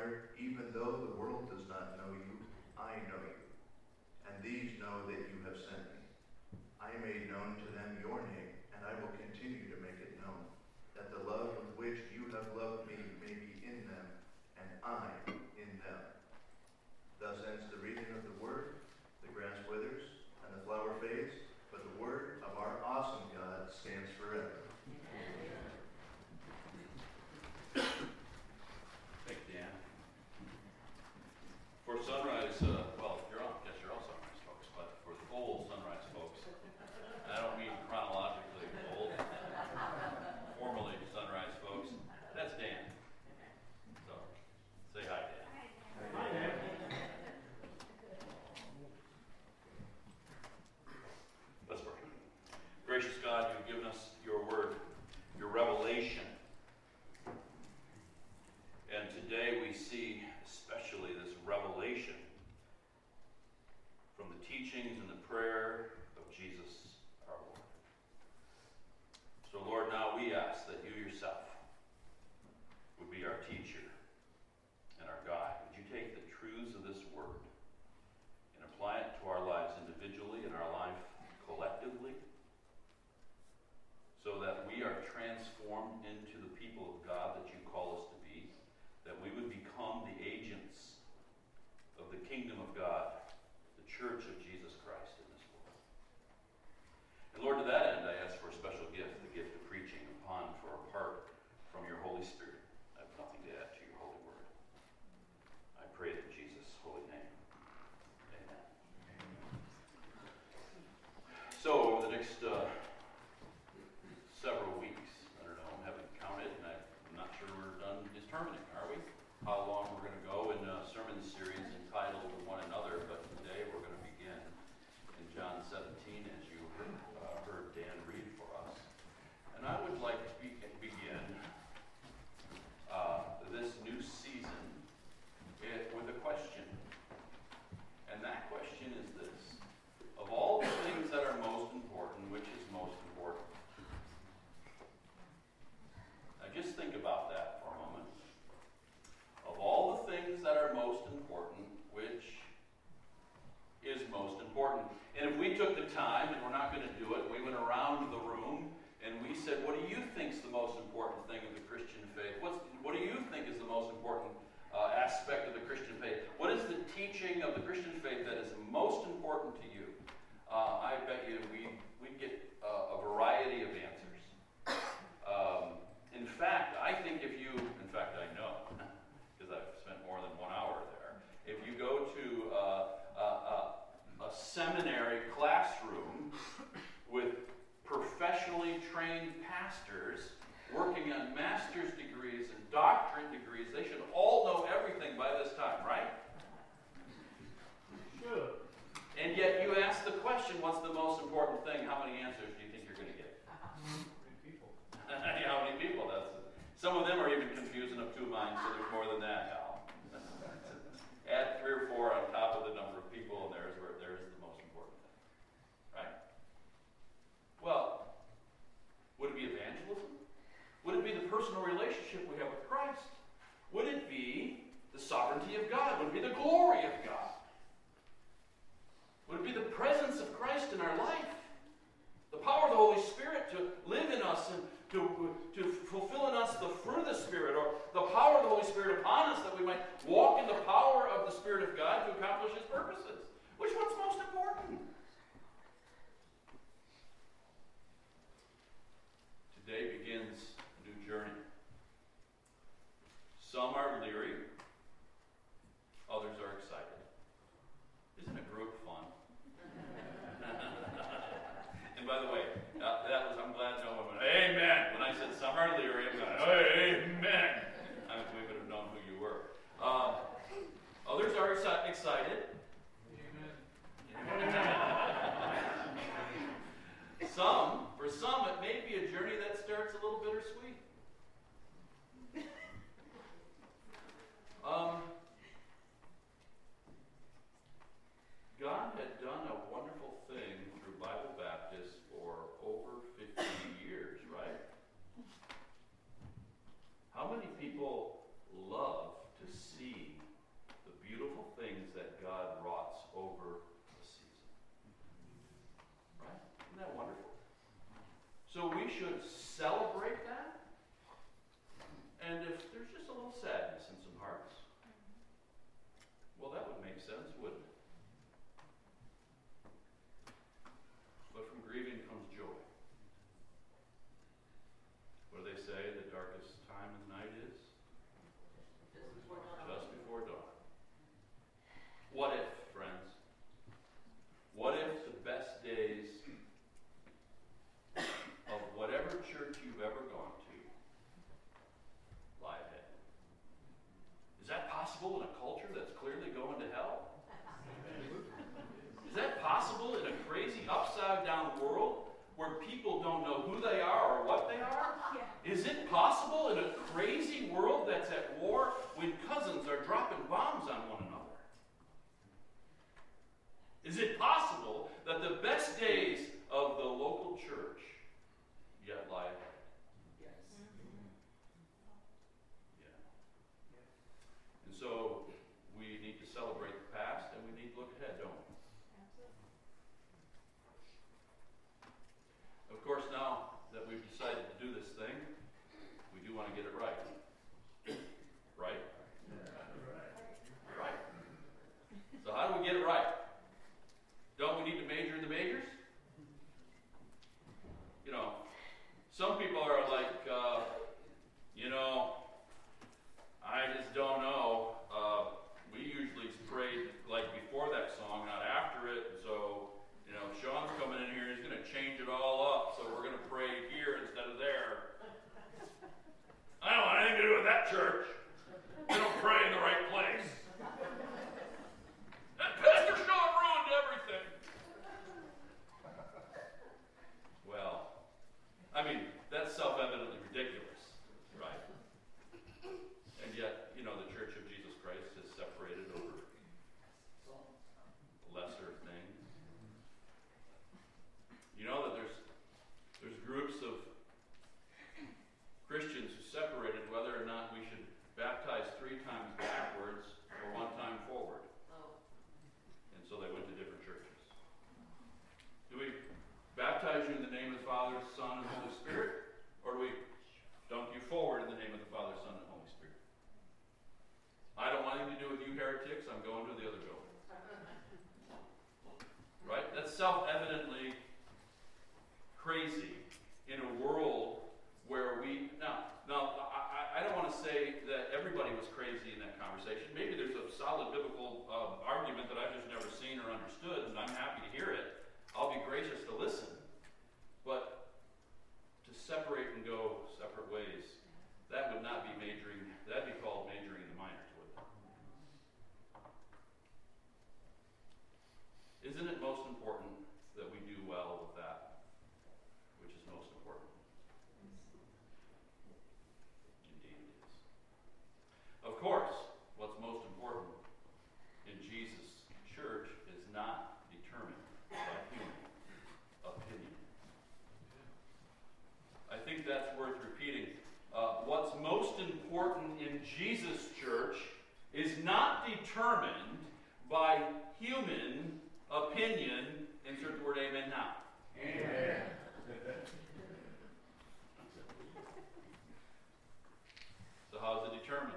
Father, even though the world does not know you, I know you, and these know that you have sent me. I made known to them your name, and I will continue to make it known, that the love with which you have loved me may be in them, and I in them. Thus ends the reading of the word. The grass withers, and the flower fades, but the word of our awesome God stands forever. Thanks, Dan. For Sunrise, well, you're all Sunrise folks, but for the old Sunrise folks, and I don't mean chronologically old, formerly Sunrise folks, that's Dan. So, say hi, Dan. Hi, Dan. Let's pray. Gracious God, you've given us your word, your revelation. And today we see especially this revelation from the teachings and the prayer of Jesus our Lord. So Lord, now we ask that you yourself would be our teacher and our guide. Would you take the truths of this word and apply it to our lives individually and our life collectively, so that we are transformed into the people of God that you call us to be, that we would become the agents of the kingdom of God, the church of Jesus Christ in this world. And Lord, to that end, I ask for a special gift, the gift of preaching upon for a part from your Holy Spirit. I have nothing to add to your holy word. I pray it in Jesus' holy name. Amen. So, over the next several weeks, I don't know, I haven't counted, and I'm not sure we're done determining, are we? How long we're going to go in a sermon series entitled One Another, but today we're going to begin in John 17, as you heard Dan read for us. And I would like to begin this new season with a question. And that question is this: of all the things that are most important, which is most important? Now just think about that for a moment. Of all the things that are most important, which is most important? And if we took the time, and we're not going to do it, we went around the room and we said, what do you think is the most important thing of the Christian faith? What do you think is the most important aspect of the Christian faith? What is the teaching of the Christian faith that is most important to you? I bet you we'd get a variety of answers. In fact, I know, because I've spent more than 1 hour there, if you go to a seminary classroom with professionally trained pastors working on master's degrees and doctorate degrees, they should all know everything by this time, right? Sure. And yet you ask the question, what's the most important thing? How many answers do you think you're going to get? People. How many people? Some of them are even confused and of two minds, so there's more than that, Al. Add 3 or 4 on top of the number of people, and there's the most important thing. Right? Well, would it be evangelism? Would it be the personal relationship we have with Christ? Would it be the sovereignty of God? Would it be the glory of God? Would it be the presence of Christ in our life? The power of the Holy Spirit to live in us and to fulfill in us the fruit of the Spirit, or the power of the Holy Spirit upon us that we might walk in the power of the Spirit of God to accomplish His purposes? Which one's most important? Today begins a new journey. Some are leery, others are excited. Isn't a group fun? And by the way, I'm glad no one went, amen. When I said some are leery, I'm going, amen. We would have known who you were. Others are excited. Amen. For some, it may be a journey that starts a little bittersweet. God had done a wonderful thing through Bible Baptist for over 50 years, right? How many people love to see sense, wouldn't it? But from grieving comes joy. What do they say the darkest time of night is? Just before dawn. What if, friends? What if the best days of whatever church you've ever gone to lie ahead? Is that possible in a culture that's clearly going to hell? Is that possible in a crazy upside-down world where people don't know who they are or what they are? Is it possible in a crazy world that's at war when cousins are dropping bombs on one another? Is it possible that the best days of the local church yet lie ahead? Yes. Yeah. And so we need to celebrate the past and we need to look ahead, don't we? Of course, now that we've decided to do this thing, we do want to get it right. Right? Right. So how do we get it right? Don't we need to major in the majors? You know, some people are like, I just don't know. We usually prayed like before that song, not after it. So, Sean's coming in here, he's going to change it all up. So we're going to pray here instead of there. I don't want anything to do with that church. They don't pray in the right place. That Pastor Sean ruined everything. Well, I mean, that's self-evidently ridiculous, right? And yet, the Church of Jesus Christ is separated over lesser things. You know that there's groups of Christians who separated whether or not we should baptize 3 times backwards or 1 time forward. And so they went to different churches. Do we baptize you in the name of the Father, Son, and Holy Spirit? Or do we dunk you forward in the name of the Father, Son, and Holy Spirit? I don't want anything to do with you heretics. I'm going to the other building. Right? That's self-evidently crazy in a world where we... Now, I don't want to say that everybody was crazy in that conversation. Maybe there's a solid biblical argument that I've just never seen or understood, and I'm happy to hear it. I'll be gracious to listen. But to separate and go separate ways, that would not be majoring. That'd be called majoring in the minors, wouldn't it? Isn't it most important that we do well with that which is most important? Indeed it is. Of course, what's most important in Jesus' church is not determined by human opinion. I think that's worth repeating. What's most important in Jesus' church is not determined by human opinion. Insert the word amen now. Amen. So how is it determined?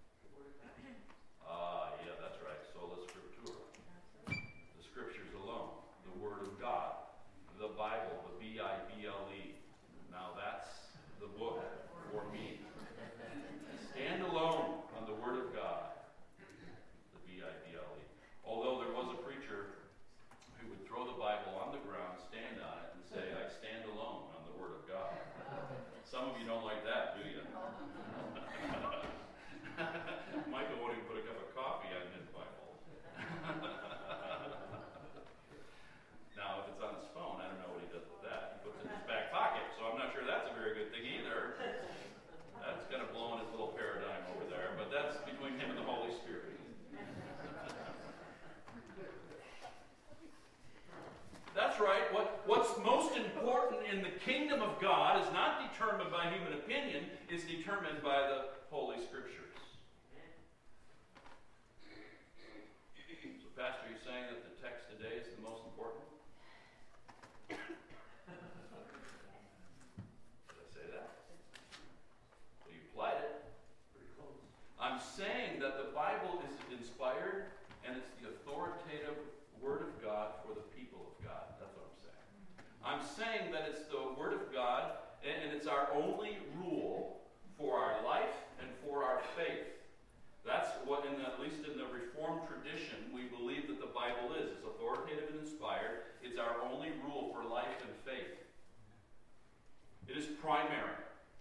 Yeah, that's right. Sola Scriptura. The Scriptures alone. The Word of God. The Bible, the Bible. Now that's the book for me. Stand alone on the Word of God. The Bible. Although there was a preacher who would throw the Bible on the ground, stand on it, and say, I stand alone on the Word of God. Some of you don't like that, do you? Michael won't even put a cup of coffee on his Bible. Now, if it's on his phone, I don't know what he does with that. He puts it in his back pocket, so I'm not sure that's a very good thing either. That's kind of blowing his little paradigm over there, but that's between him and the Holy Spirit. That's right. What's most important in the kingdom of God is not determined by human opinion, it's determined by the Holy Scriptures. So, Pastor, are you saying that the text today is the most important? Did I say that? Well, you applied it. Pretty close. I'm saying that the Bible is inspired and it's the authoritative Word of God for the people of God. That's what I'm saying. I'm saying that it's the Word of God, and it's our only rule for our life and for our faith. That's what, at least in the Reformed tradition, we believe that the Bible is. It's authoritative and inspired. It's our only rule for life and faith. It is primary.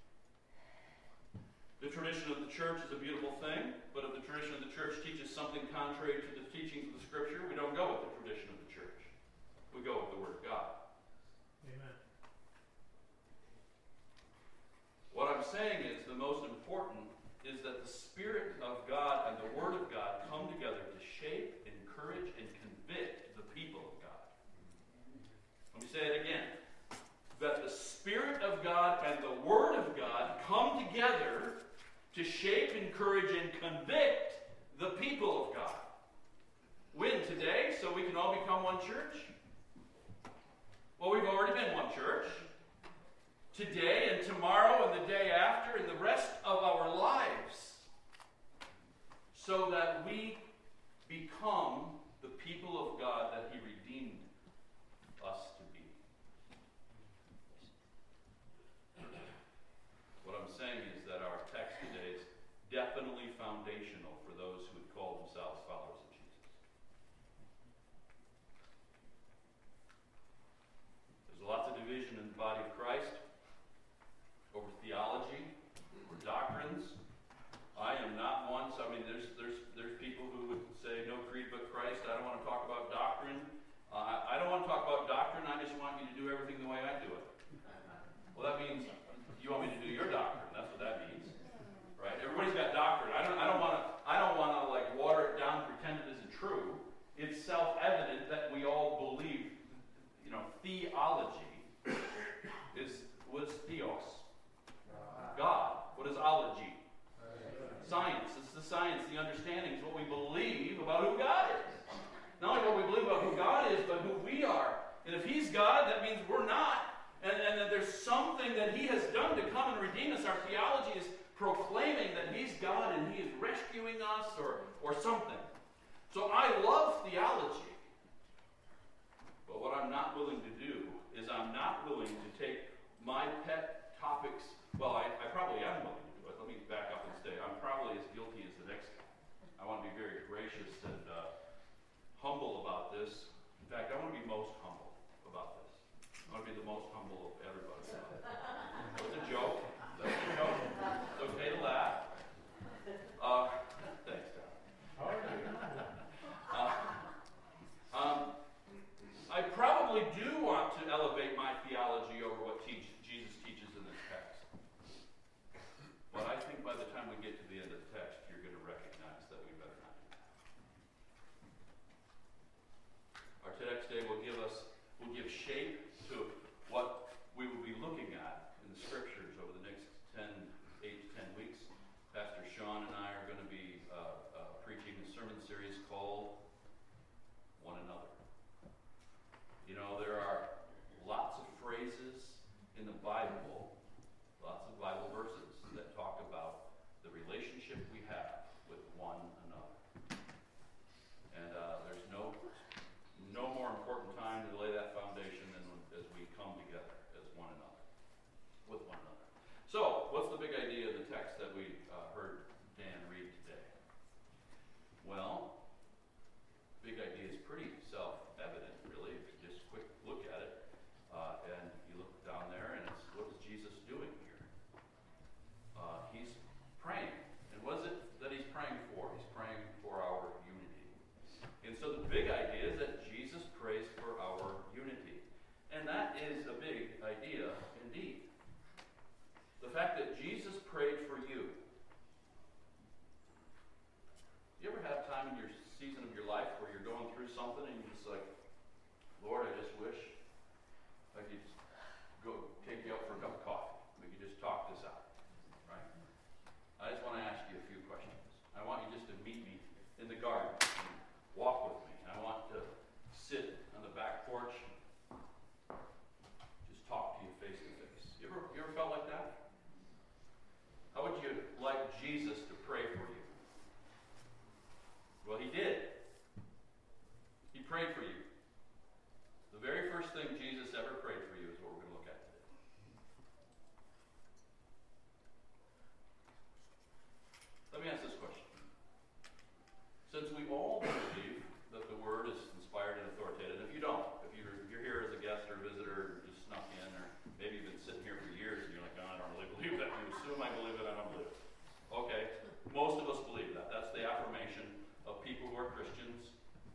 The tradition of the church is a beautiful thing, but if the tradition of the church teaches something contrary to the teachings of the Scripture, we don't go with the tradition of the church. We go with the Word of God. Amen. What I'm saying is the most important is that the Spirit of God and the Word of God come together to shape, encourage, and convict the people of God. Let me say it again. That the Spirit of God and the Word of God come together to shape, encourage, and convict the people of God. When? Today? So we can all become one church? Well, we've already been one church. Today and tomorrow and the day after and the rest of our lives. So that we become the people of God that He redeemed us to be. What I'm saying is that our text today is definitely foundational for those who would call themselves followers of Jesus. There's lots of division in the body of Christ over theology, over doctrines. I am not one, so I mean there's people who would say no creed but Christ. I don't want to talk about doctrine. I don't want to talk about doctrine. I just want you to do everything the way I do it. Well, that means you want me to do your doctrine. That's what that means, right? Everybody's got doctrine. I don't want to like water it down, pretend it isn't true. It's self-evident that we all believe. Theology what's theos? God. What is ology? Science. It's the science, the understanding. It's what we believe about who God is. Not only what we believe about who God is, but who we are. And if He's God, that means we're not. And that there's something that He has done to come and redeem us. Our theology is proclaiming that He's God and He is rescuing us or something. So I love theology. But what I'm not willing to do is I'm not willing to take my pet topics. Well, I probably am willing to do it. Let me back up and say I'm probably as guilty as the next guy. I want to be very gracious and humble about this. In fact, I want to be most humble about this. I want to be the most humble of everybody. That was a joke. That was a joke. It's okay to laugh. Thanks, Tom. I probably do want to elevate my theology over what Jesus teaches in this text. But I think by the time we get to the end of the text, you're going to recognize that we better not do that. Our text today will give shape to what we will be looking at in the Scriptures over the next 8 to 10 weeks. Pastor Sean and I are going to be preaching a sermon series called One Another. There are lots of phrases in the Bible, lots of Bible verses that talk about the relationship we have with one another. And there's no more important time to lay that foundation than as we come together as one another, with one another. So, what's the big idea of the text that we heard Dan read today? Well, big idea is pretty self-evident, really, if you just quick look at it. And you look down there, and it's, what is Jesus doing here? He's praying. And what is it that He's praying for? He's praying for our unity. And so the big idea is that Jesus prays for our unity. And that is a big idea indeed. The fact that Jesus prayed for you. You ever have time in your season of your life where you're going through something and you're just like, Lord, I just wish I could go take you out for a cup of coffee. We could just talk this out, right? I just want to ask you a few questions. I want you just to meet me in the garden and walk with me. I want to sit on the back porch, just talk to you face to face. You ever felt like that? How would you like Jesus to pray for you? Well, He did. Christians,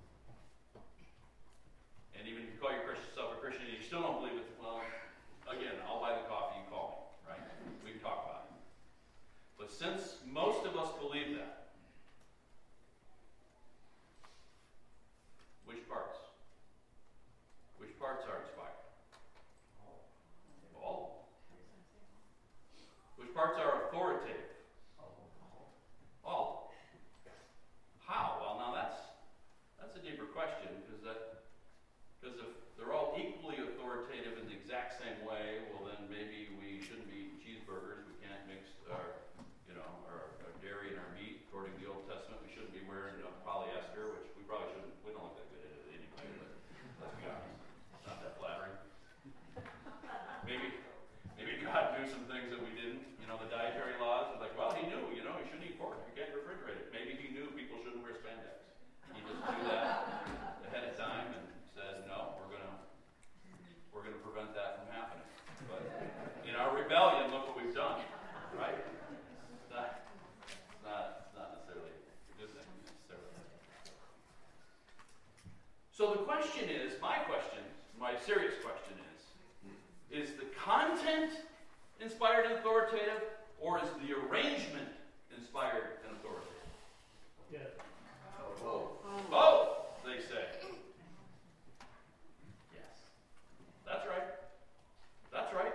and even if you call yourself a Christian and you still don't believe it, well, again, I'll buy the coffee, you call me, right? We can talk about it. But since most of us believe that, which parts? Which parts are inspired? All. Which parts are authoritative? All. How? Well, now that's a deeper question, because if they're all equally authoritative in the exact same way, well then maybe we shouldn't be eating cheeseburgers. We can't mix our dairy and our meat. According to the Old Testament, we shouldn't be wearing polyester, which we probably shouldn't. We don't look that good at it anyway. But let's be honest, it's not that flattering. Maybe God knew some things that we didn't. The dietary laws are like, well, he knew. You shouldn't eat pork. You can't refrigerate it. Maybe he knew people shouldn't wear spandex. He just knew that ahead of time and said, no, we're gonna prevent that from happening. But in our rebellion, look what we've done, right? It's not necessarily a good thing necessarily. So the question is, my serious question is the content inspired and authoritative, or is the arrangement inspired and authoritative? Yes. Both, they say. Yes. That's right. That's right.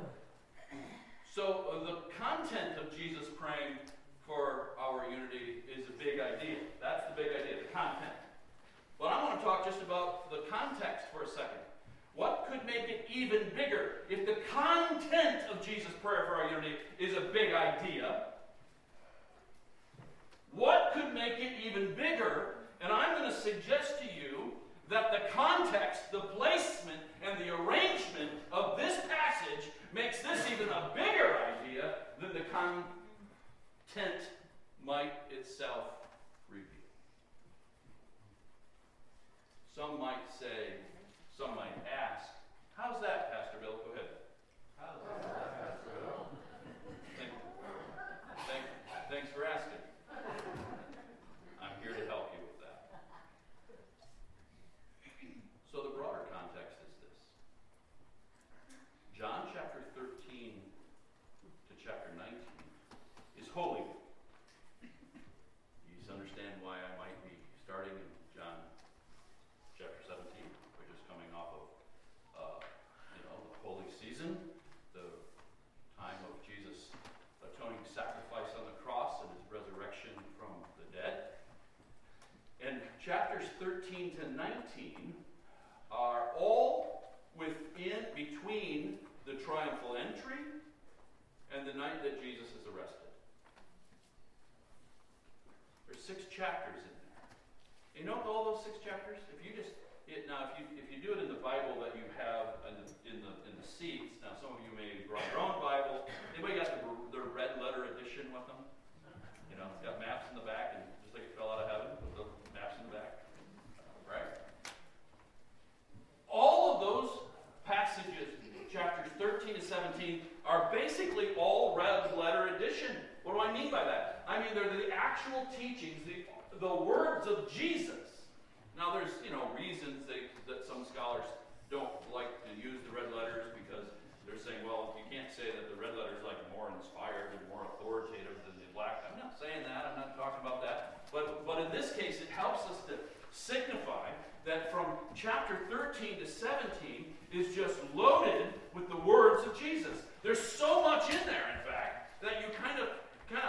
So the content of Jesus praying for our unity is a big idea. That's the big idea, the content. But I want to talk just about the context for a second. What could make it even bigger? If the content of Jesus' prayer for our unity is a big idea, what could make it even bigger? And I'm going to suggest to you that the context, the placement, and the arrangement of this passage makes this even a bigger idea than the content might itself reveal. Some might say, some might ask, how's that, Pastor Bill? Go ahead. How's that, Pastor Bill? Thanks for asking. I'm here to help you with that. So the broader context is this. John chapter 13 to chapter 19 is Holy Week. You understand why I might be starting in John chapter 17, which is coming off of the holy season, the time of Jesus' atoning sacrifice on the cross and his resurrection from the dead. And chapters 13 to 19 are all between the triumphal entry and the night that Jesus is arrested. There's 6 chapters in there. You know all those 6 chapters? If you do it in the Bible that you have in the seats, now some of you may brought your own Bible. Anybody got the red letter edition with them? It's got maps in the back, and just like it fell out of heaven, with the maps in the back, right? All of those passages, chapters 13 to 17, are basically all red letter edition. What do I mean by that? I mean they're the actual teachings, the words of Jesus. Now there's reasons that some scholars don't like to use the red letters, because they're saying, well, you can't say that the red letter is like more inspired and more authoritative than the black. I'm not saying that. I'm not talking about that. But in this case, it helps us to signify that from chapter 13 to 17 is just loaded with the words of Jesus. There's so much in there, in fact, that you kind of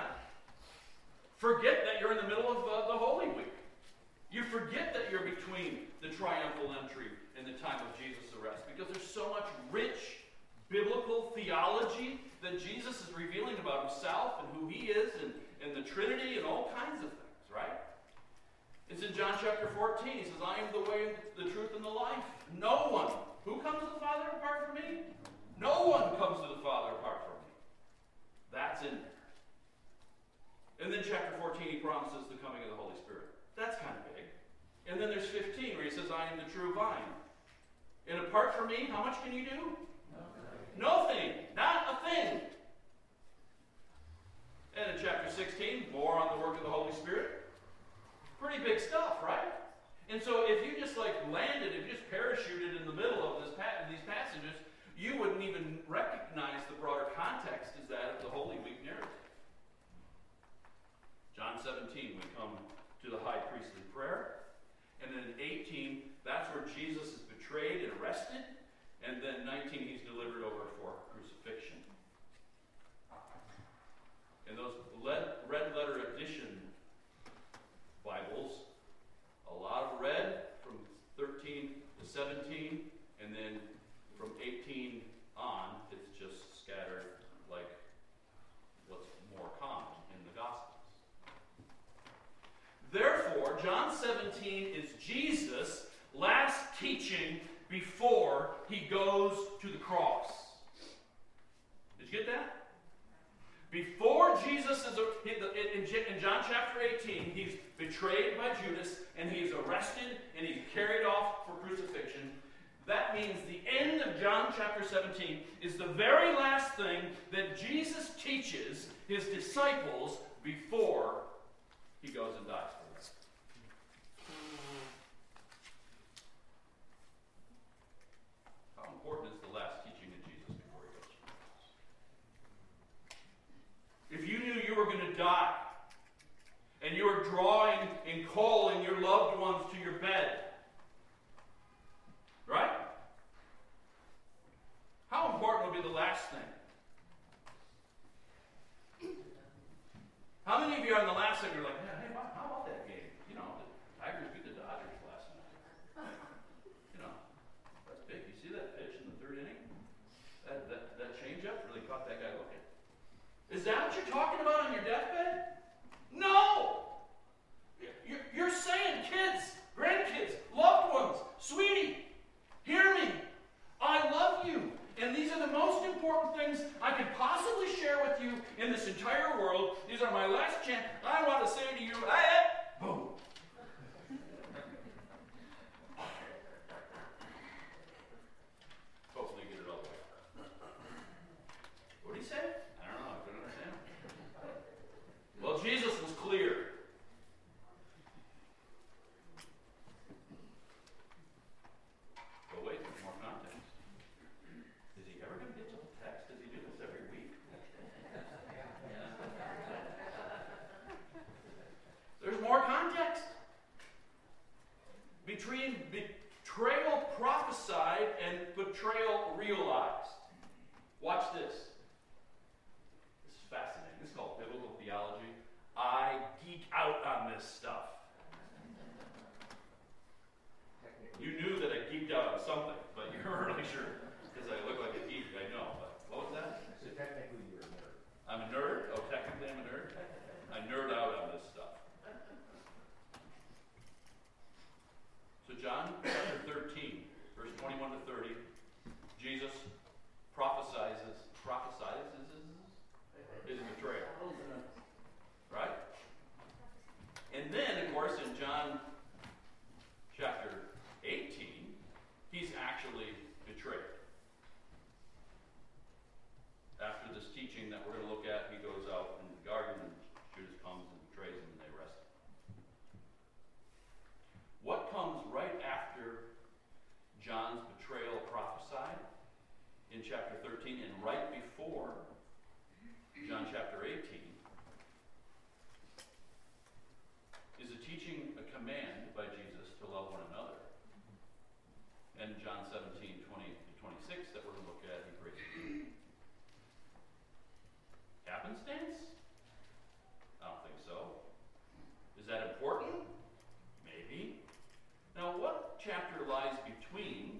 forget that you're in the middle of the Holy Week. You forget that you're between the triumphal entry and the time of Jesus' arrest, because there's so much rich biblical theology that Jesus is revealing about himself and who he is, and the Trinity and all kinds of things, right? It's in John chapter 14. He says, I am the way, the truth, and the life. No one. Who comes to the Father apart from me? No one comes to the Father apart from me. That's in there. And then chapter 14, he promises the coming of the Holy Spirit. That's kind of big. And then there's 15 where he says, I am the true vine. And apart from me, how much can you do? Nothing. Not a thing. And in chapter 16, more on the work of the Holy Spirit. Pretty big stuff, right? And so if you just landed, if you just parachuted in the middle of these passages, you wouldn't even recognize the broader context as that of the Holy Week narrative. John 17, we come to the high priestly prayer. And then in 18, that's where Jesus is betrayed and arrested. And then 19, he's delivered over for crucifixion. And those red letter edition Bibles, a lot of red from 13 to 17, and then from 18 on, it's just scattered like what's more common in the Gospels. Therefore, John 17 is Jesus' last teaching before he goes to the cross. Did you get that? Before Jesus is, in John chapter 18, he's betrayed by Judas, and he is arrested, and he's carried off for crucifixion. That means the end of John chapter 17 is the very last thing that Jesus teaches his disciples before he goes and dies for them. How important is the last teaching of Jesus before he goes to the cross? If you knew you were going to die, and you were drawing and calling your loved ones to your bed, right? How important would be the last thing? How many of you are on the last thing, you're like, hey, how about that game? You know, the Tigers beat the Dodgers last night. You know, that's big. You see that pitch in the third inning? That changeup really caught that guy looking. Is that what you're talking about on your deathbed? No! You're saying, kids, grandkids, loved ones, sweetie, hear me. I love you. And these are the most important things I could possibly share with you in this entire world. These are my last chance. I want to say to you, boom. Hopefully you get it all the way. What did he say? I don't know. I couldn't understand. Well, Jesus was clear. But wait, there's more context. Is he ever going to get to the text? Does he do this every week? There's more context. Between betrayal prophesied and betrayal realized. Watch this. This is fascinating. This is called biblical theology. I geek out on this stuff. You knew that I geeked out on something, but you weren't really sure. Because I look like a geek, I know. But what was that? So technically you're a nerd. I'm a nerd? Oh, technically I'm a nerd? I nerd out on this stuff. So John chapter 13, verse 21 to 30, Jesus prophesies his betrayal. Right? And then, of course, in John chapter 18, he's actually betrayed. After this teaching that we're going to look at, he goes out in the garden, and Judas comes and betrays him, and they arrest him. What comes right after John's betrayal prophesied in chapter 13 and right before John chapter 18 is a teaching, a command by Jesus to love one another. And John 17, 20 to 26 that we're going to look at, he breaks it. Happenstance? I don't think so. Is that important? Maybe. Now, what chapter lies between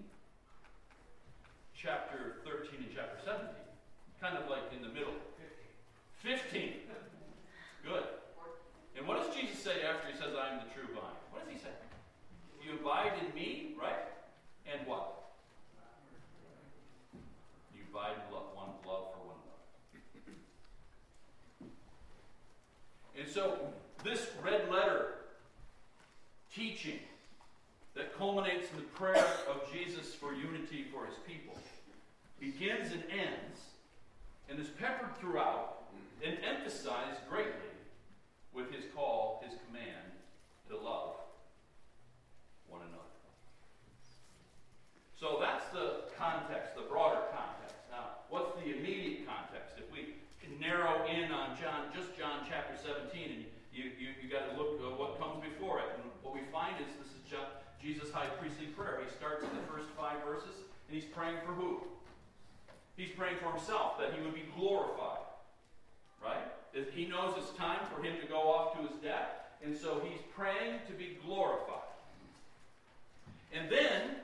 chapter 13 and chapter 17? Kind of like in the middle. 15. Good. And what does Jesus say after he says, I am the true vine? What does he say? You abide in me, right? And what? You abide in love for one another. And so, this red letter teaching that culminates in the prayer of Jesus for unity for his people begins and ends and is peppered throughout and emphasized greatly with his call, his command to love is this is Jesus' high priestly prayer. He starts in the first 5 verses, and he's praying for who? He's praying for himself, that he would be glorified. Right? He knows it's time for him to go off to his death, and so he's praying to be glorified. And then,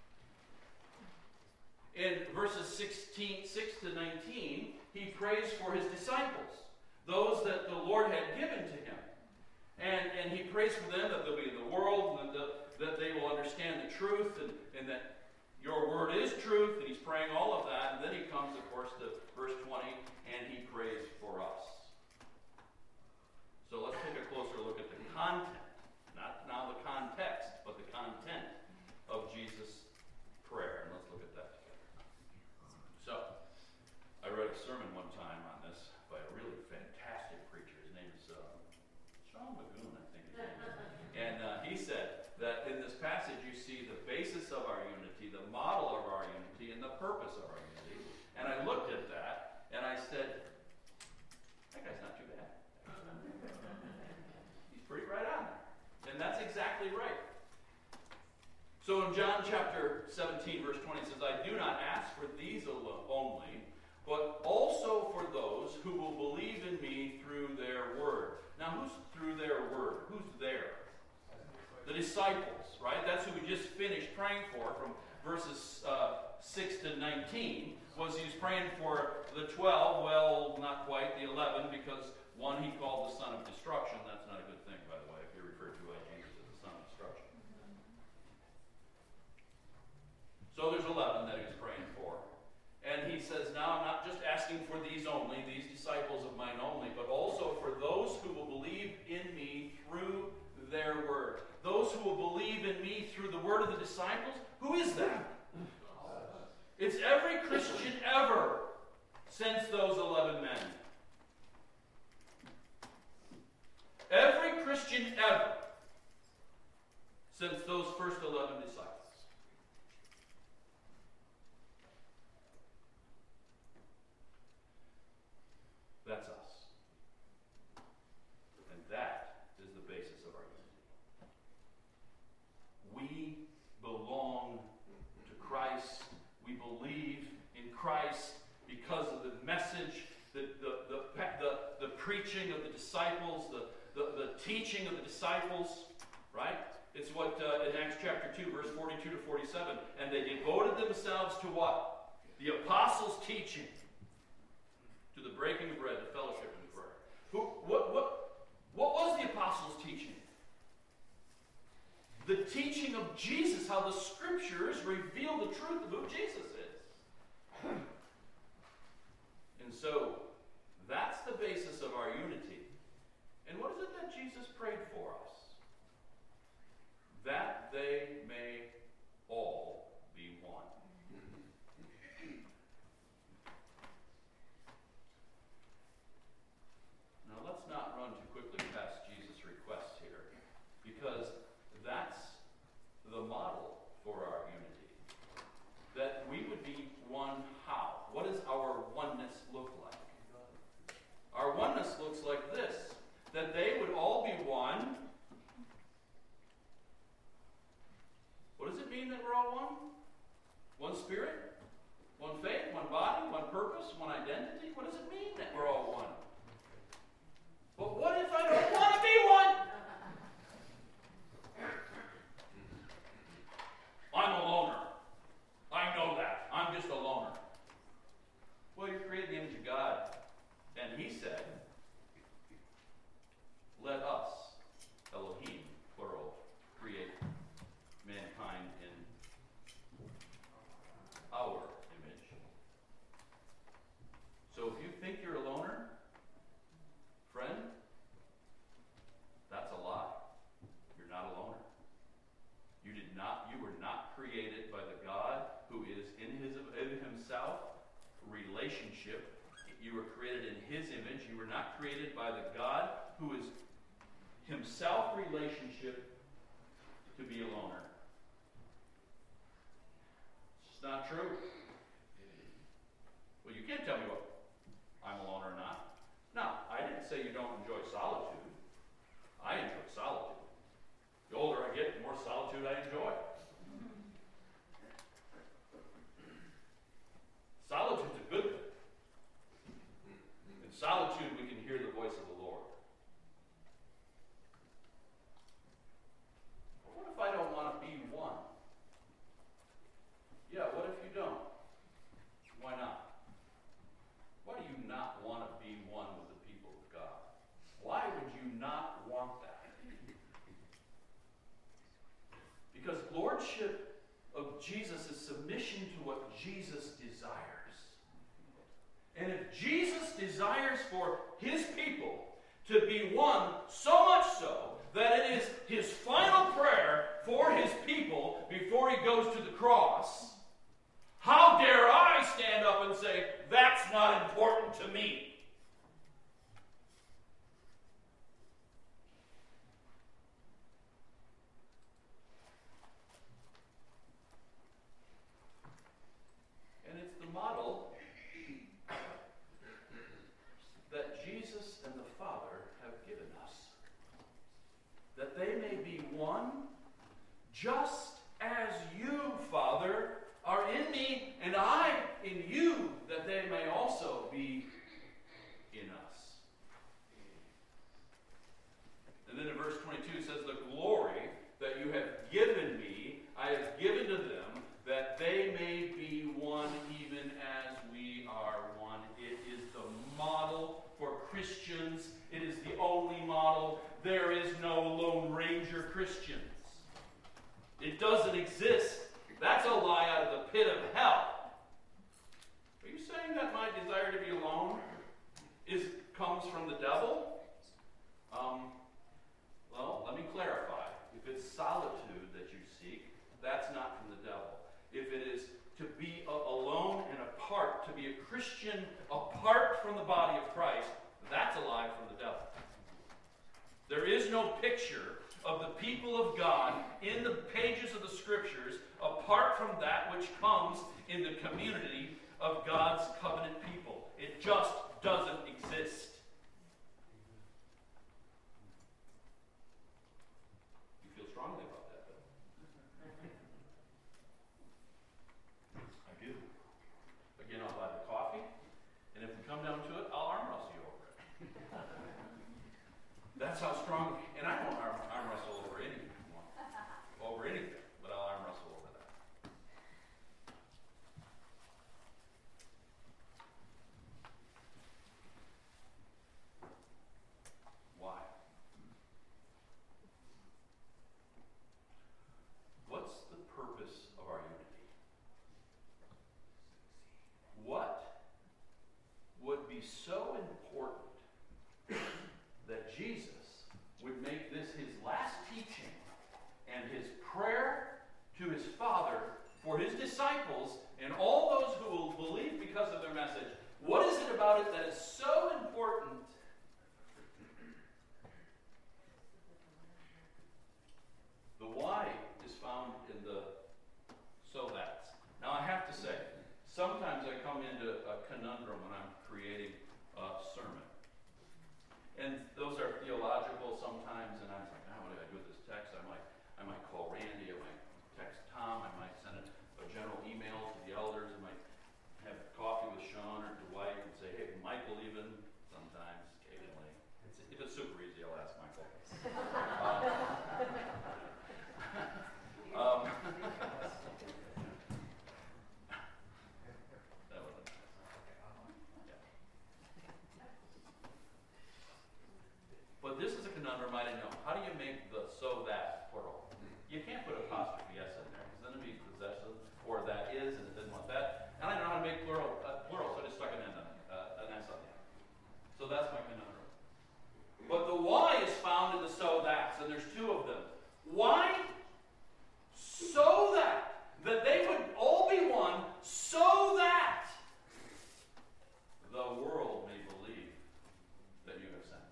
in verses 6 to 19, he prays for his disciples, those that the Lord had given to him. And he prays for them that they'll be in the world, and that they will understand the truth, and that your word is truth, and he's praying all of that. And then he comes, of course, to verse 20, and he prays for us. So let's take a closer look at the content, not now the context, but the content of Jesus' prayer. And let's look at that together. So, I read a sermon one time on this by a really fantastic preacher. His name is Sean Magoon, I think his name is. And he said that in this passage you see the basis of our unity, the model of our unity, and the purpose of our unity. And I looked at that, and I said, that guy's not too bad. He's pretty right on there. And that's exactly right. So in John chapter 17, verse 20, it says, I do not ask for these only, but also for those who will believe in me through their word. Now, who's through their word? Who's there? The disciples, right? That's who we just finished praying for from verses 6 to 19. Was he was praying for the 12? Well, not quite, the 11, because one he called the son of destruction. That's not a good thing, by the way, if you're referred to by Jesus as the son of destruction. So there's 11 that he was praying for. And he says, now I'm not just asking for these only, these disciples of mine only, but also for those who will believe in me through their word. Those who will believe in me through the word of the disciples. Who is that? It's every Christian ever since those 11 men. Every Christian ever since those first 11 disciples. That's us. And that is the basis of our unity. We belong to Christ. We believe in Christ because of the message, the preaching of the disciples, the teaching of the disciples, right? It's what in Acts chapter 2, verse 42 to 47. And they devoted themselves to what? The apostles' teaching. To the breaking of bread, the fellowship and prayer. What was the apostles' teaching? The teaching of Jesus, how the scriptures reveal the truth of who Jesus is. And so, that's the basis of our unity. And what is it that Jesus prayed for us? That they may all be one. Now, let's not run too quickly past Jesus' request here, because that's the model for our unity. That we would be one how? What does our oneness look like? Our oneness looks like this, that they would all be one. What does it mean that we're all one? One spirit? One faith? One body? One purpose? One identity? What does it mean that we're all one? But what if I don't want to be one? I'm a loner. I know that. I'm just a loner. Well, you're created in the image of God. And he said, let us, Elohim, plural, create mankind in our image. So if you think you're a loner, friend, that's a lie. You're not a loner. You were not created by the God who is in himself, relationship. You were created in his image. You were not created by the God who is himself relationship to be a loner. It's not true. Well, you can't tell me what I'm a loner or not. Now, I didn't say you don't enjoy solitude. I enjoy solitude. The older I get, the lordship of Jesus is submission to what Jesus desires. And if Jesus desires for his people to be one, so much so that it is his final prayer for his people before he goes to the cross, how dare I stand up and say, that's not important to me? And it's the model that Jesus and the Father have given us, that they may be one, just as you, Father, are in me, and I in you, that they may also be in us. And then in verse 22 says, the glory that you have given me, I have given to them, that they may be one even as we are one. It is the model for Christians. It is the only model. There is no Lone Ranger Christians. It doesn't exist. That's a lie out of the pit of hell. Are you saying that my desire to be alone comes from the devil? Well, let me clarify. If it's solitude that you seek, that's not from the devil. If it is to be alone and apart, to be a Christian apart from the body of Christ, that's a lie from the devil. There is no picture of the people of God in the pages of the Scriptures apart from that which comes in the community of God's covenant people. It just doesn't exist. You feel strongly about that, though? I do. Again, I'll buy the coffee, and if we come down to it, I'll arm wrestle you over it. That's how strong, and I won't arm wrestle over anything, but I'll arm wrestle over that. Why? What's the purpose of our unity? What would be so important that Jesus would make this his last teaching and his prayer to his Father for his disciples and all those who will believe because of their message? What is it about it that is so important? The why is found in the so that's. Now I have to say, sometimes I come into a conundrum when I'm creating a sermon. And those are theological sometimes, and I'm like, what do I do with this text? I might call Randy, I might text Tom, I might send a general email to the elders, I might have coffee with Sean or Dwight and say, hey, Michael even, sometimes, occasionally. If it's super easy, I'll ask Michael. That wasn't nice. Yeah. But this is a conundrum I didn't know. How do you make the so that plural? You can't put apostrophe s in there because then it'd be possessive, or that is, and it didn't want that. And I don't know how to make plural, so I just stuck an s on the end. So that's my conundrum. But the why is found in the so that's, and there's two of them. Why? So that they would all be one, so that the world may believe that you have sent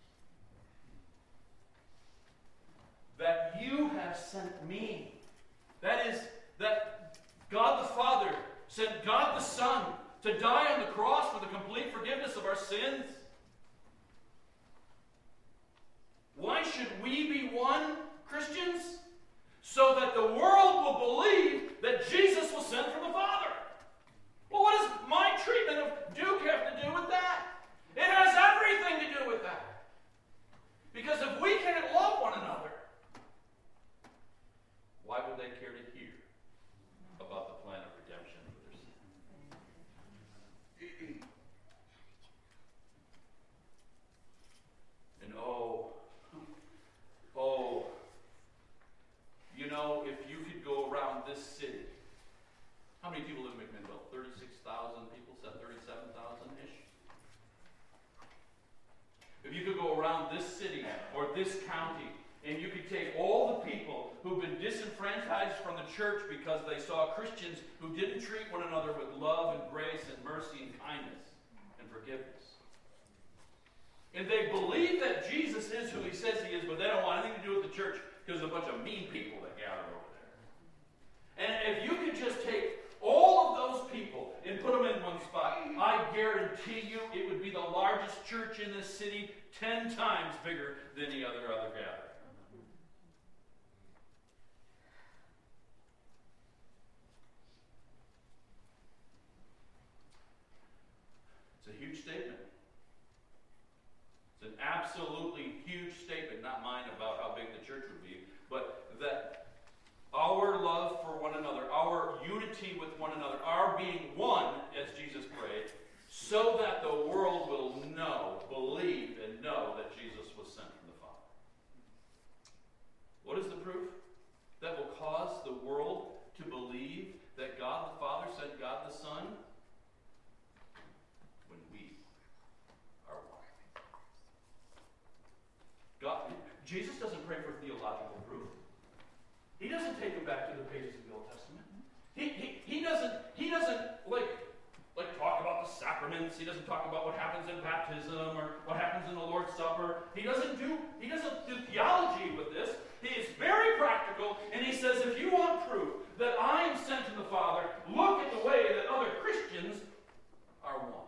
me. That you have sent me. That is, that God the Father sent God the Son to die on the cross for the complete forgiveness of our sins. Why should we be one, Christians? So that the world will believe that Jesus was sent from the Father. Well, what does my treatment of Duke have to do with that? It has everything to do with that. Because if we can't love one another, why would they care to hear about the plan of redemption for their sin? And oh, this county, and you could take all the people who've been disenfranchised from the church because they saw Christians who didn't treat one another with love and grace and mercy and kindness and forgiveness. And they believe that Jesus is who he says he is, but they don't want anything to do with the church because there's a bunch of mean people that gather over there. And if you could just take all of those people and put them in one spot, I guarantee you it would be the largest church in this city, 10 times bigger than any other gathering. It's a huge statement. It's an absolutely huge statement, not mine about how big the church would be, but that our love for one another, our unity with one another, our being one, as Jesus prayed, so that the world will know, believe, and know that Jesus was sent from the Father. What is the proof that will cause the world to believe that God the Father sent God the Son? When we are one. Jesus doesn't pray for theological proof. He doesn't take them back to the pages of the Old Testament. He doesn't like talk about the sacraments. He doesn't talk about what happens in baptism or what happens in the Lord's Supper. He doesn't do theology with this. He is very practical, and he says, if you want proof that I am sent from the Father, look at the way that other Christians are one.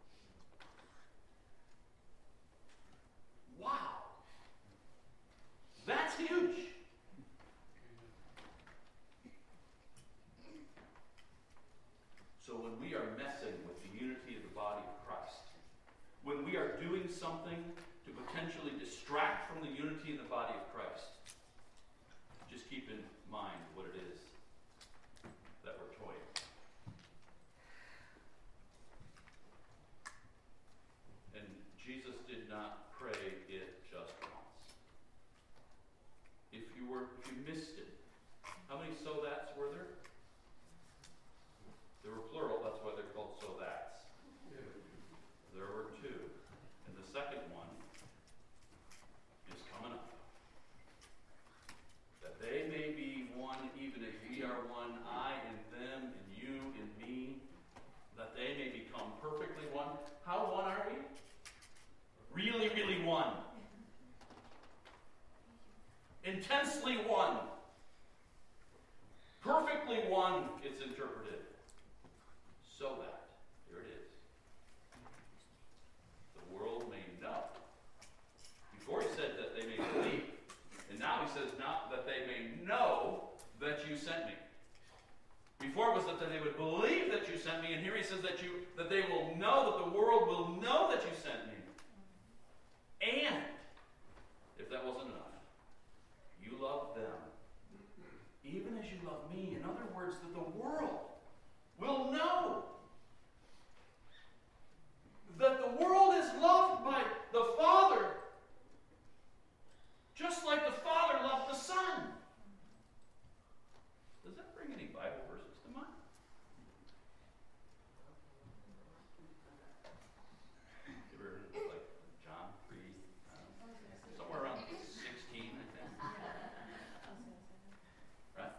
Wow. That's huge. So when we are messing with the unity of the body of Christ, when we are doing something to potentially distract from the unity in the body of Christ, just keep in mind what it is that we're toying. And Jesus did not pray it just once. If you missed it, how many so that's were there? There were plural, that's why they're called so that's. There were two. And the second one is coming up. That they may be one even as we are one, I in them, and you in me, that they may become perfectly one. How one are we? Really, really one. Intensely one. Perfectly one, it's interpreted. So that, here it is, the world may know. Before he said that they may believe, and now he says not that they may know that you sent me. Before it was that they would believe that you sent me, and here he says that they will know, that the world will know that you sent me. And, if that wasn't enough, you love them, even as you love me. In other words, that the world will know that the world is loved by the Father just like the Father loved the Son. Does that bring any Bible verses to mind? You ever heard like John 3, somewhere around 16, I think. Right?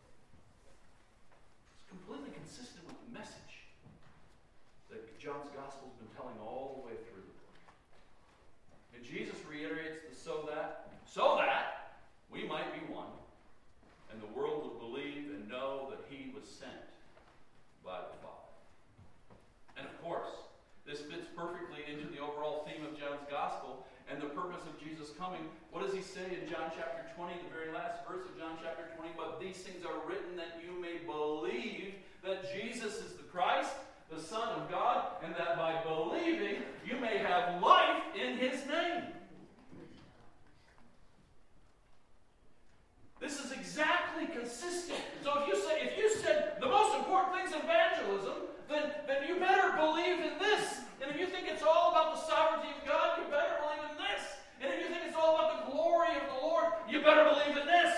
It's completely consistent with the message that John's Gospel has been telling all the way through the book. And Jesus reiterates the so that we might be one, and the world would believe and know that he was sent by the Father. And of course, this fits perfectly into the overall theme of John's Gospel and the purpose of Jesus coming. What does he say in John chapter 20, the very last verse of John chapter 20? But these things are written that you may believe that Jesus is the Christ, the Son of God, and that by believing you may have life in his name. This is exactly consistent. So if you said the most important things in evangelism, then you better believe in this. And if you think it's all about the sovereignty of God, you better believe in this. And if you think it's all about the glory of the Lord, you better believe in this.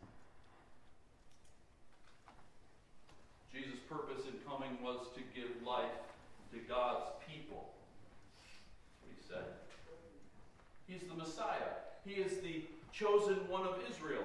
Jesus' purpose in coming was to give life to God's people. That's what he said. He's the Messiah. He is chosen one of Israel.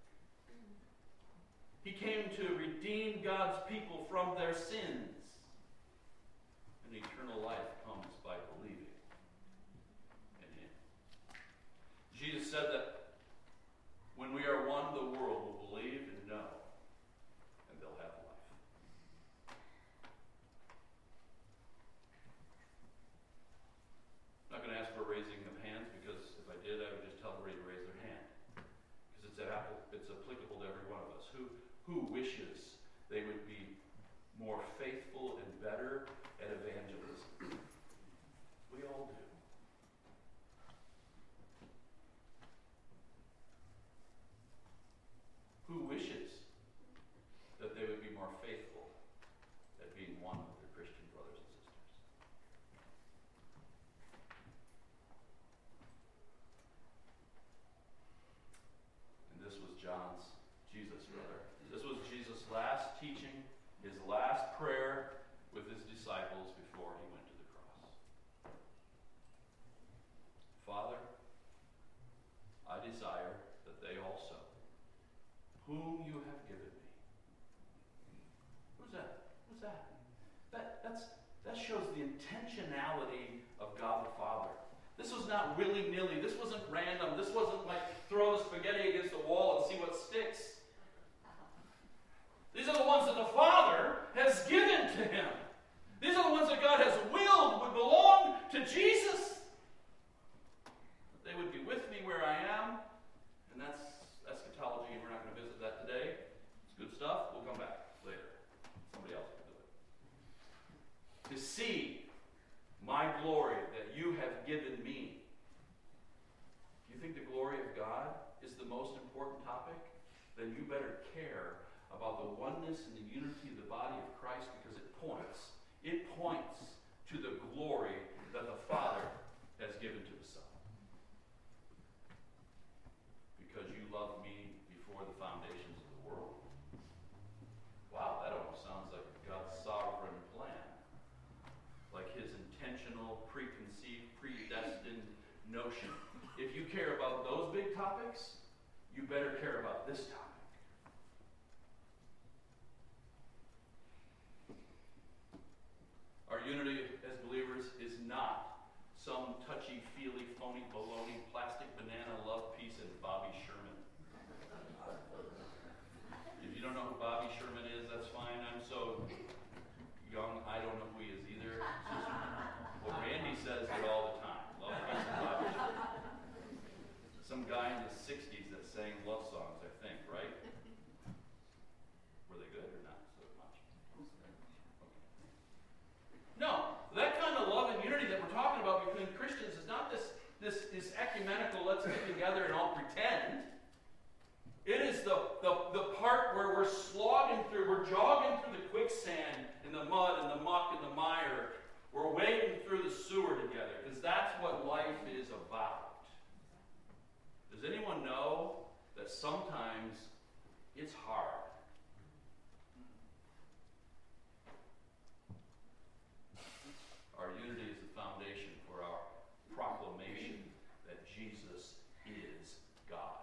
He came to redeem God's people from their sins. And eternal life comes by believing in Him. Jesus said that when we are one, the world will believe and know, and they'll have life. I'm not going to ask for a raising of hands, because if I did, I would just tell everybody to raise their hand. Because it's applicable to every one of us. Who wishes they would be more faithful and better at evangelism? We all do. Who wishes that they would be more faithful at being one with their Christian brothers and sisters? And this was Jesus' This was Jesus' last teaching, his last prayer with his disciples before he went to the cross. Father, I desire that they also, whom you have given me. Who's that? Who's that? That shows the intentionality of God the Father. This was not willy-nilly. This wasn't random. This wasn't like throw the spaghetti against the wall and see what sticks. These are the ones that the Father has given to him. These are the ones that God has willed would belong to Jesus. That they would be with me where I am. And that's eschatology, and we're not going to visit that today. It's good stuff. We'll come back later. Somebody else will do it. To see my glory that you have given me. Do you think the glory of God is the most important topic? Then you better care about the oneness and the unity of the body of Christ, because it points to the glory that the Father has given to the Son. Because you loved me before the foundations of the world. Wow, that almost sounds like God's sovereign plan. Like his intentional, preconceived, predestined notion. If you care about those big topics, you better care about this topic. Our unity as believers is not some touchy-feely, phony, baloney, plastic banana love piece of Bobby Sherman. If you don't know who Bobby Sherman is, that's fine. I'm so young, I don't know who he is either. It's just, well, Randy says it all the time. Love piece of Bobby Sherman. Some guy in the 60s that sang love songs, I think, right? Were they good or not so much? No, that kind of love and unity that we're talking about between Christians is not this ecumenical, let's get together and all pretend. It is the part where we're slogging through, we're jogging through the quicksand and the mud and the muck and the mire. We're wading through the sewer together, because that's what life is about. Does anyone know that sometimes it's hard? Our unity is the foundation for our proclamation that Jesus is God.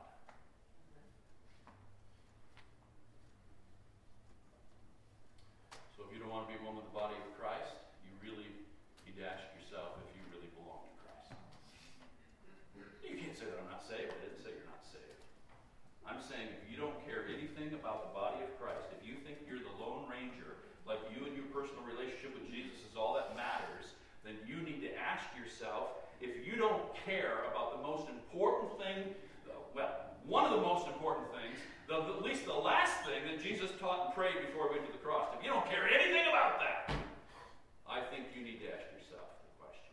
So if you don't want to be one with the body of Christ, you really need to ask yourself if you really belong to Christ. You can't say that I'm not saved. I didn't say you're not saved. I'm saying if you don't care anything about the body of Christ, if you think you're the Lone Ranger, like you and your personal relationship with Jesus is all that matters, then you need to ask yourself, if you don't care about the most important thing, well, one of the most important things, at least the last thing that Jesus taught and prayed before he went to the cross, if you don't care anything about that, I think you need to ask yourself the question,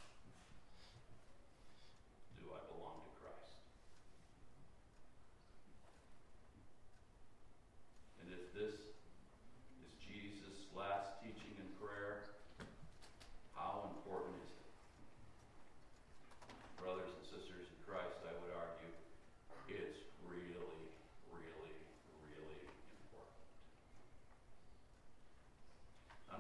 do I belong to Christ? And if this is Jesus' last teaching and prayer, how important is it? Brothers and sisters in Christ, I would argue it's really, really, really important.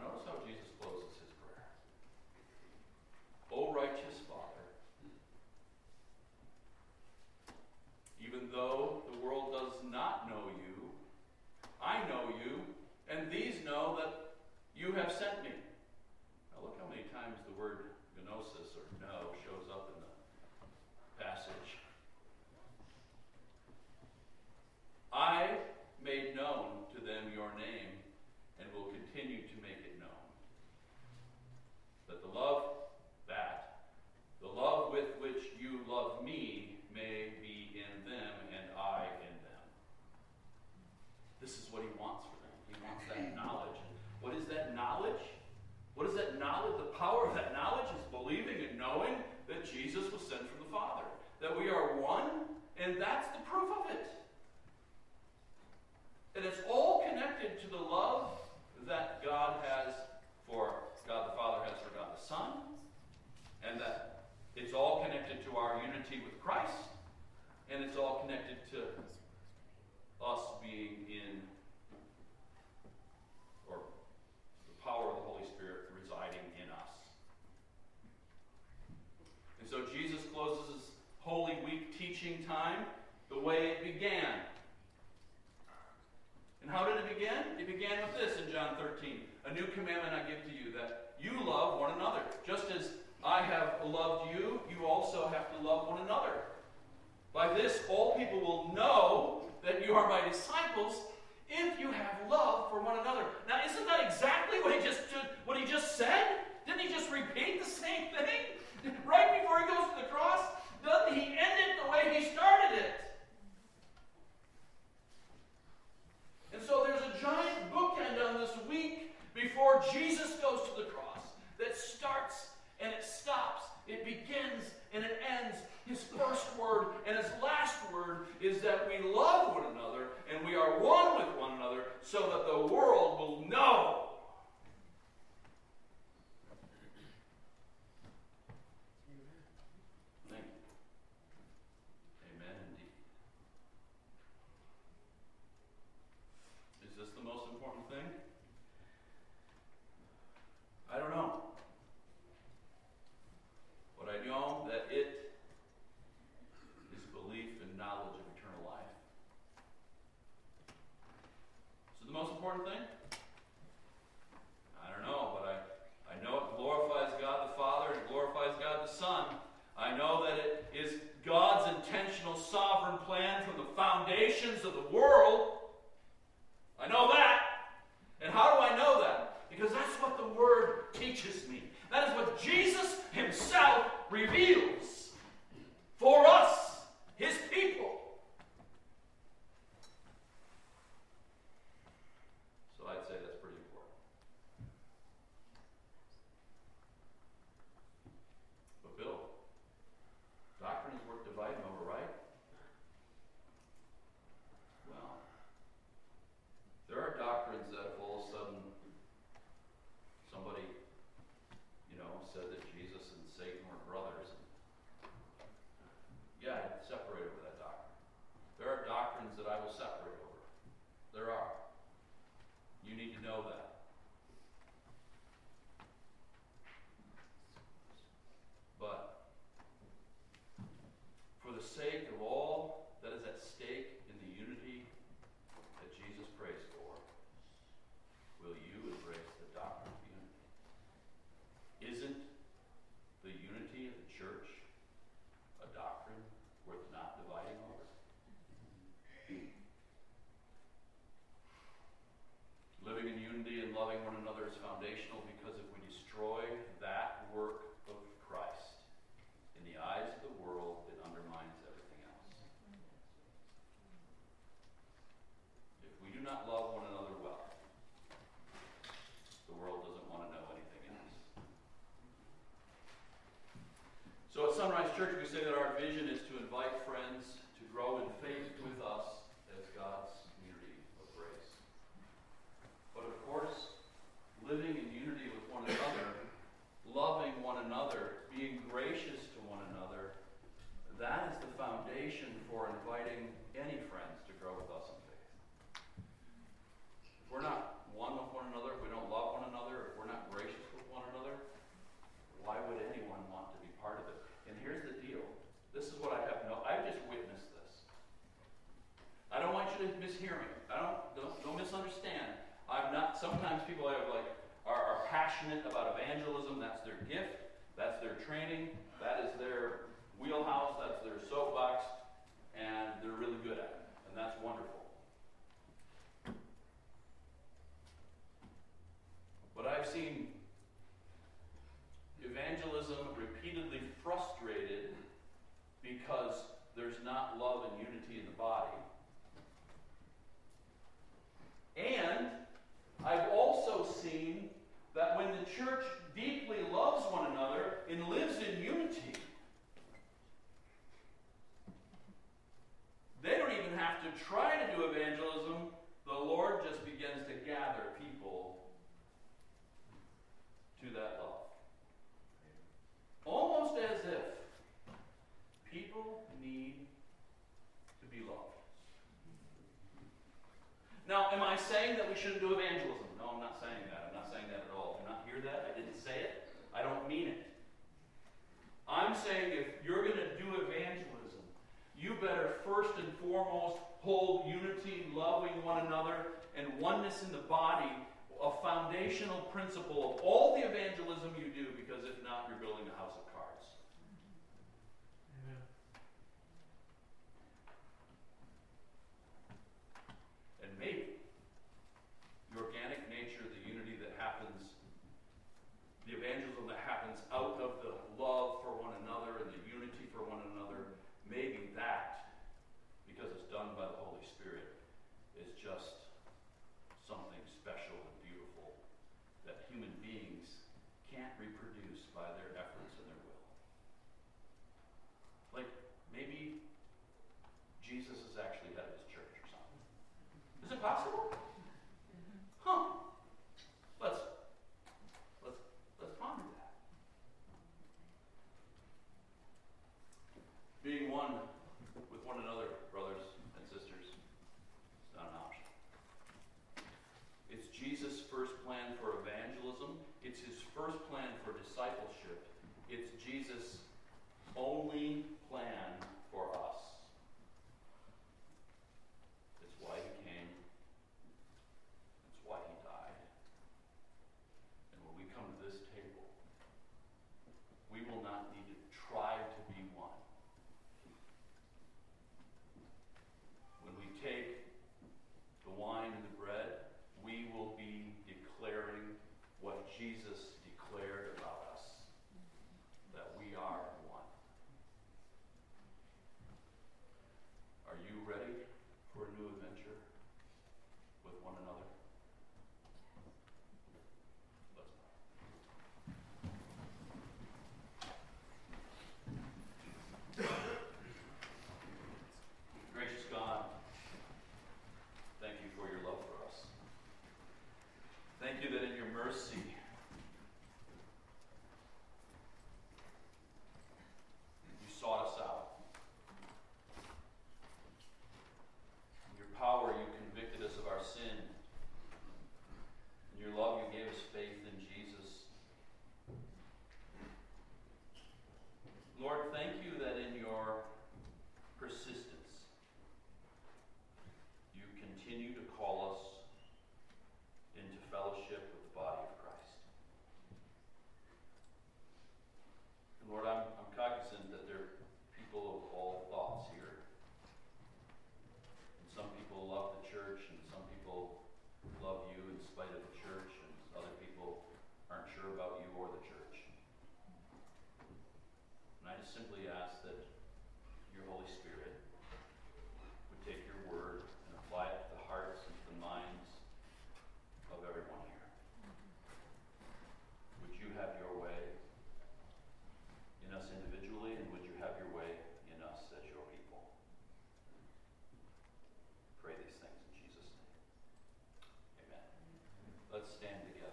world does not know you. I know you, and these know that you have sent me. Now look how many times the word gnosis or know shows up in the passage. I made known to them your name and will continue to make it known. That the love with which you love me may be in them and I in them. This is what he wants for them. He wants that knowledge. What is that knowledge? What is that knowledge? The power of that knowledge is believing and knowing that Jesus was sent from the Father. That we are one, and that's the proof of it. And it's all connected to the love that God the Father has for God the Son, and that it's all connected to our unity with Christ, and it's all connected to us being in, or the power of the Holy Spirit residing in us. And so Jesus closes his Holy Week teaching time the way it began. And how did it begin? It began with this in John 13. A new commandment I give to you, that you love one another. Just as I have loved you, you also have to love one another. By this, all people will know that you are my disciples if you have love for one another. Now, isn't that exactly what he just said? Didn't he just repeat the same thing? Right before he goes to the cross, doesn't he end it the way he started it? And so there's a giant bookend on this week before Jesus goes to the cross that starts and it stops. It begins and it ends. His first word and his last word is that we love one another and we are one with one another so that the world will know. Thank you. Amen indeed. Is this the most important thing? I don't know. But I know that it is belief and knowledge of eternal life. Is it the most important thing? I don't know, but I know it glorifies God the Father, it glorifies God the Son. I know that it is God's intentional sovereign plan from the foundations of the world. I know that. And how do I know that? Because that's what the Word teaches me. That is what Jesus himself reveals for us, his people. So I'd say that's pretty important. But Bill, doctrine is worth dividing over, right? Well, there are doctrines that if all of a sudden somebody, said that Jesus and Satan were brothers, yeah, I'd separate over that doctrine. There are doctrines that I will separate over. There are. You need to know that. But for the sake of all that is at stake in the unity that Jesus prays for, will you embrace the doctrine of unity? Isn't the unity of the church a doctrine worth not dividing over? Living in unity mishear me. Don't misunderstand. I'm not. Sometimes people are passionate about evangelism. That's their gift. That's their training. That is their wheelhouse. That's their soapbox, and they're really good at it, and that's wonderful. But I've seen evangelism repeatedly frustrated because there's not love and unity in the body. And I've also seen that when the church deeply loves one another and lives in unity, they don't even have to try to do evangelism. The Lord just begins to gather people to that love. Almost as if people need to be loved. Now, am I saying that we shouldn't do evangelism? No, I'm not saying that. I'm not saying that at all. Do not hear that. I didn't say it. I don't mean it. I'm saying if you're going to do evangelism, you better first and foremost hold unity, loving one another, and oneness in the body, a foundational principle of all the evangelism you do, because if not, you're building a house of cards. Amen. And maybe the organic nature, the unity that happens, the evangelism that happens out of the love for one another and the unity for one another, maybe that, because it's done by the Holy Spirit, is just something special and beautiful that human beings can't reproduce by their efforts and their will. Like, maybe Jesus is actually head of his church or something. Is it possible? Huh. Let's ponder that. Being one with one another, brothers and sisters, is not an option. It's Jesus' first plan for evangelism. It's his first plan for discipleship. It's Jesus' only plan for us. It's why he came. It's why he died. And when we come to this table, we will not need to try to be one. When we take the wine and the bread, we will be declaring what Jesus declared about us, that we are one. Are you ready for a new adventure with one another? Let's pray. Gracious God, thank you for your love for us. Thank you that in your mercy, you sought us out. In your power, you convicted us of our sin. In your love, you gave us faith in Jesus. Lord, thank you that in your persistence, you continue to call us into fellowship with the body of Christ. And Lord, I'm cognizant that there are people of all thoughts here. And some people love the church, and some people love you in spite of the church, and other people aren't sure about you or the church. And I just simply ask